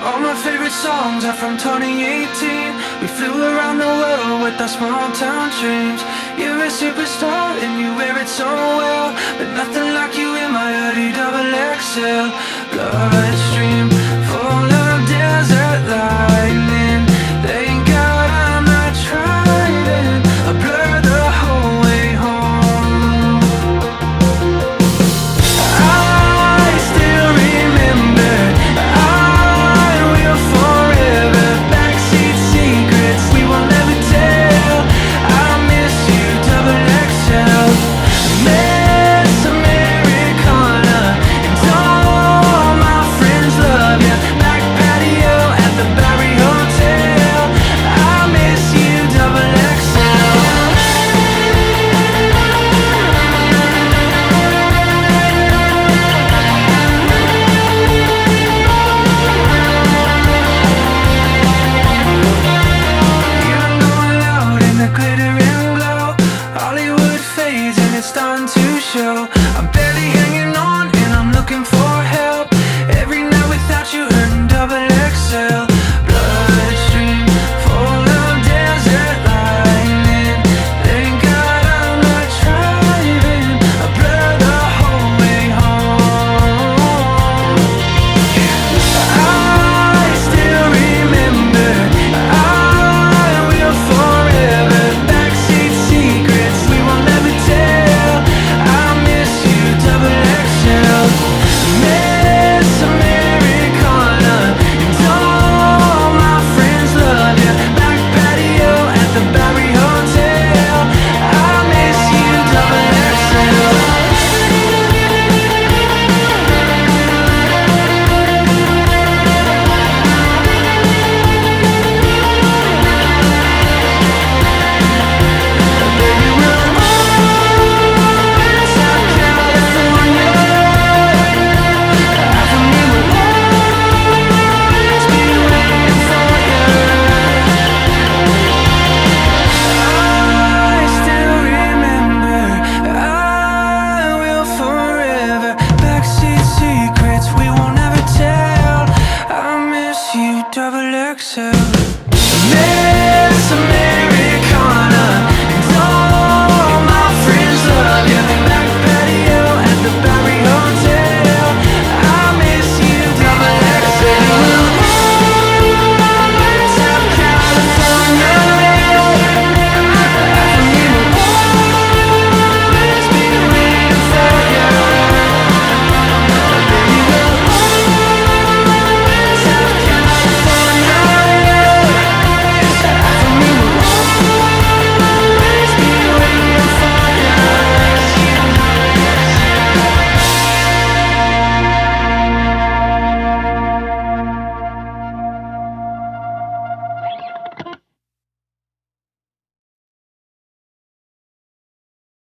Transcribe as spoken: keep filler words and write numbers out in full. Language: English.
All my favorite songs are from twenty eighteen. We flew around the world with our small town dreams. You're a superstar and you wear it so well, but nothing like you in my hoodie double X L. Bloodstream.